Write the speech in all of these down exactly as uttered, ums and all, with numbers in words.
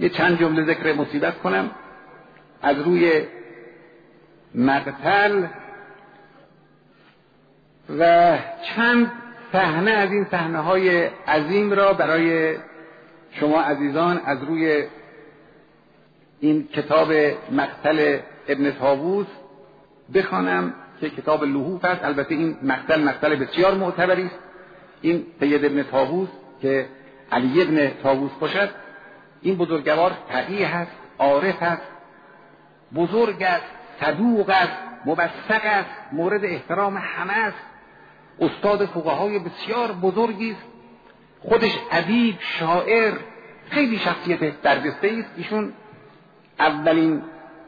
یه چند جمله ذکر مصیبت کنم از روی مقتل و چند صحنه از این صحنه‌های عظیم را برای شما عزیزان از روی این کتاب مقتل ابن طاووس بخوانم که کتاب لحوف است. البته این مقتل مقتل بسیار معتبری است. این سید ابن طاووس که علی ابن طاووس باشد، این بزرگوار تقی است، عارف است، بزرگ است، صدوق است، موثق است، مورد احترام همه است، استاد فقهای بسیار بزرگی است، خودش ادیب، شاعر، خیلی شخصیت برجسته است. ایشون اولین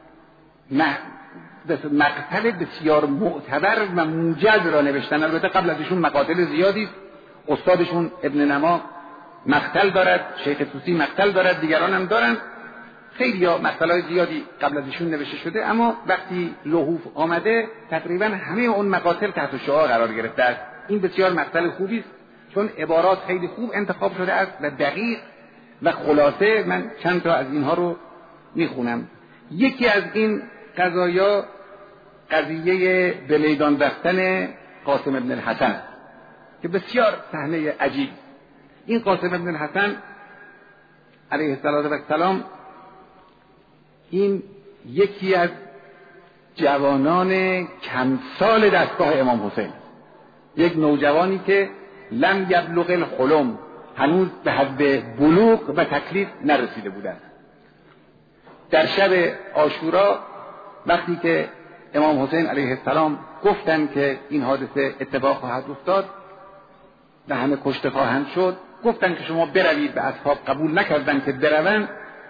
مقتل بسیار معتبر و موجز را نوشتن. البته قبل از ایشون مقاتل زیادی است. استادشون ابن نما مقتل دارد، شیخ طوسی مقتل دارد، دیگران هم دارند. خیلی ها مقتلای زیادی قبل از ایشون نوشته شده، اما وقتی لحوف آمده تقریبا همه اون مقاتل تحت شعاع قرار گرفته است. این بسیار مقتل خوبی است چون عبارات خیلی خوب انتخاب شده است و دقیق و خلاصه. من چند تا از اینها رو میخونم. یکی از این قضایا قضیه به میدان رفتن قاسم ابن الحسن که بسیار صحنه عجیب. این قاسم ابن الحسن علیه السلام این یکی از جوانان کمسال دستگاه امام حسین، یک نوجوانی که لم یبلغ الحلم، هنوز به حد بلوغ و تکلیف نرسیده بودند. در شب عاشورا وقتی که امام حسین علیه السلام گفتن که این حادثه اتفاق خواهد افتاد و همه کشته خواهند شد، گفتن که شما بروید، به اصحاب قبول نکردن که بروند.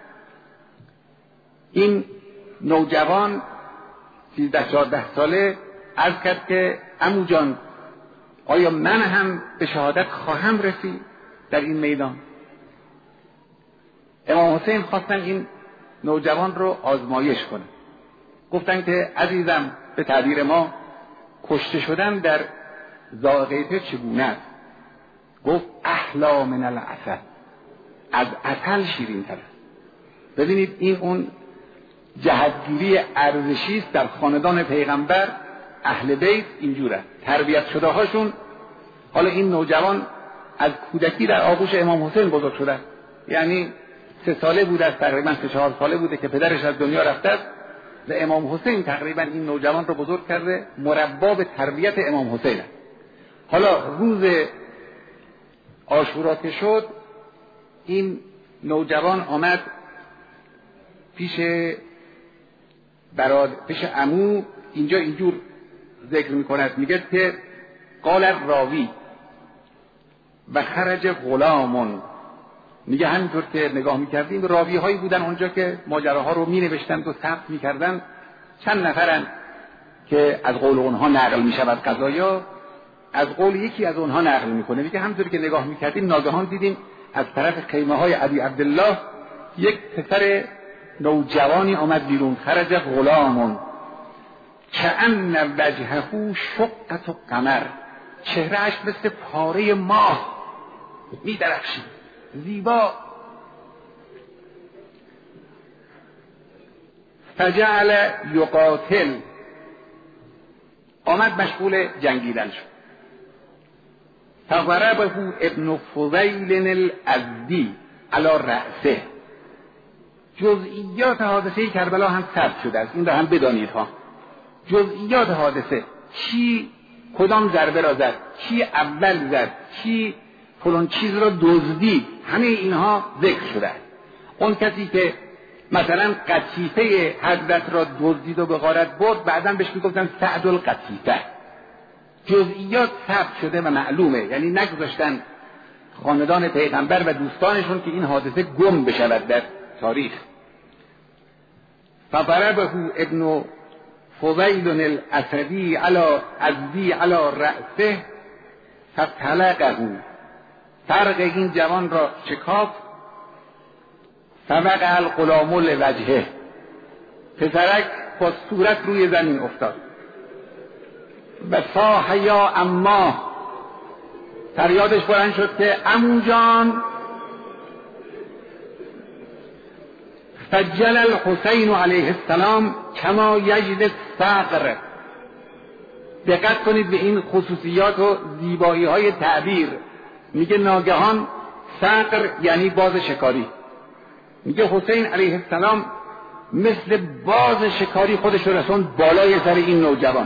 این نوجوان سیزده چهارده ساله عرض کرد که عمو جان، آیا من هم به شهادت خواهم رسید در این میدان؟ امام حسین خواستن این نوجوان رو آزمایش کنه. گفتن که عزیزم، به تعبیر ما کشته شدن در ذائقه چگونه است؟ گفت احلا من العسل، از عسل شیرین تر است. ببینید این اون جهتگیری ارزشی است در خاندان پیغمبر. اهل بیت اینجوره، تربیت شده هاشون. حالا این نوجوان از کودکی در آغوش امام حسین بزرگ شده، یعنی سه ساله بوده است، تقریبا سه چهار ساله بوده که پدرش از دنیا رفته است و امام حسین تقریبا این نوجوان رو بزرگ کرده، مربا به تربیت امام حسین. حالا روز عاشورا که شد، این نوجوان آمد پیش براد پیش عمو. اینجا اینجور ذکر میکند، میگه که قال راوی و خرج غلامون. میگه همینطور که نگاه میکردیم راوی هایی بودن اونجا که ماجراها رو مینوشتند و ثبت میکردن. چند نفرن که از قول اونها نقل میشود قضایا، از قول یکی از اونها نقل میکنه. میگه همینطور که نگاه میکردیم ناگهان دیدیم از طرف خیمه های ابی عبدالله یک پسر نوجوانی آمد بیرون. خرج غلامون کأن وجهه شقة قمر، چهرهش مثل پاره ماه میدرخشید، زیبا. فجعل یقاتل، آمد مشغول جنگیدن شد. فضربه ابن فضیل الازدی علی رأسه. جزئیات حادثه کربلا هم ثبت شده است، این را هم بدانید ها. جزئیات حادثه، کی کدام ضربه را زد، کی اول زد، کی فلان چیز را دزدید، همه اینها ذکر شده است. اون کسی که مثلا قطیفه حضرت را دزدید و به غارت برد، بعداً بهش میگفتن سعد القطیفه. جزئیات ثبت شده و معلومه، یعنی نگذاشتن خاندان پیغمبر و دوستانشون که این حادثه گم بشود در تاریخ. فضربه ابن فضیل الاسدی علی ازدی علی رأسه فطلقه، فرق این جوان را شکافت. فوقع الغلام لوجهه، پسرک با صورت روی زمین افتاد. و صاح یا اما، فریادش بلند شد که عمو جان. سجل الحسین علیه السلام کما یجد الصقر. دقت کنید به این خصوصیات و زیبایی های تعبیر. میگه ناگهان صقر یعنی باز شکاری. میگه حسین علیه السلام مثل باز شکاری خودش رو رسوند بالای سر این نوجوان.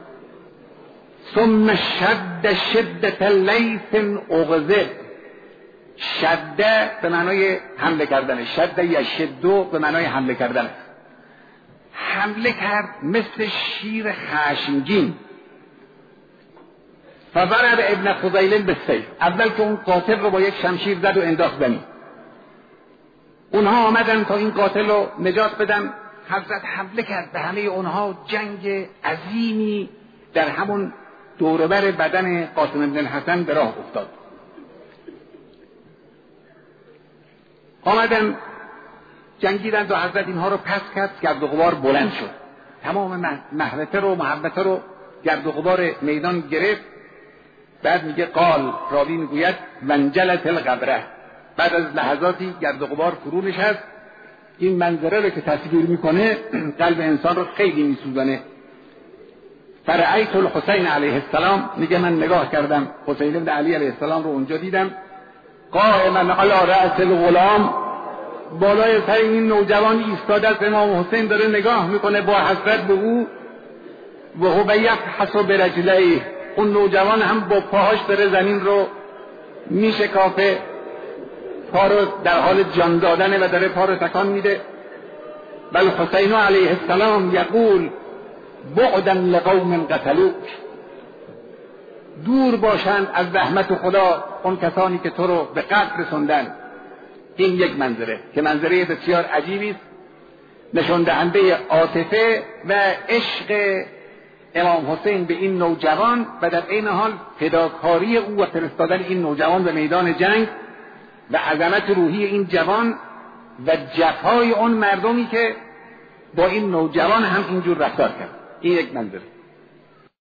ثم شد شدت لیث اغزه. شده به معنای حمله کردن، شده یا شدو به معنای حمله کردن. حمله کرد مثل شیر خشمگین. فضرب ابن فضیل بالسیف. اول که اون قاتل رو با یک شمشیر زد و انداخت زمین. اونها آمدن تا این قاتل رو نجات بدن. حضرت حمله کرد به همه اونها. جنگ عظیمی در همون دوربر بدن قاسم بن الحسن به راه افتاد. آمدن جنگیدند و حضرت اینها رو پس کرد. گرد و غبار بلند شد. تمام محبته رو محبته رو گرد و غبار میدان گرفت. بعد میگه قال، راوی میگوید منجلت الغبره. بعد از لحظاتی گرد و غبار فرو نشست. این منظره رو که تصویر میکنه قلب انسان رو خیلی میسوزانه. فرأیت الحسین علیه السلام، میگه من نگاه کردم حسین بن علی علیه السلام رو اونجا دیدم. قائما علی رأس الغلام، بالای سر این نوجوان ایستاده است. امام حسین داره نگاه میکنه با حسرت به او. و هو یفحص برجلیه، اون نوجوان هم با پاهاش داره زمین رو میشکافه، پا رو در حال جان دادنه و داره پا رو تکان میده. بل حسین علیه السلام یقول بعدا لقوم قتلوک، دور باشند از رحمت خدا اون کسانی که تو رو به قتل رسوندن. این یک منظره که منظره بسیار عجیبی است، نشان دهنده عاطفه و عشق امام حسین به این نوجوان و در این حال فداکاری او و فرستادن این نوجوان به میدان جنگ و عظمت روحی این جوان و جفای اون مردمی که با این نوجوان هم اینجور رفتار کرد. این یک منظره.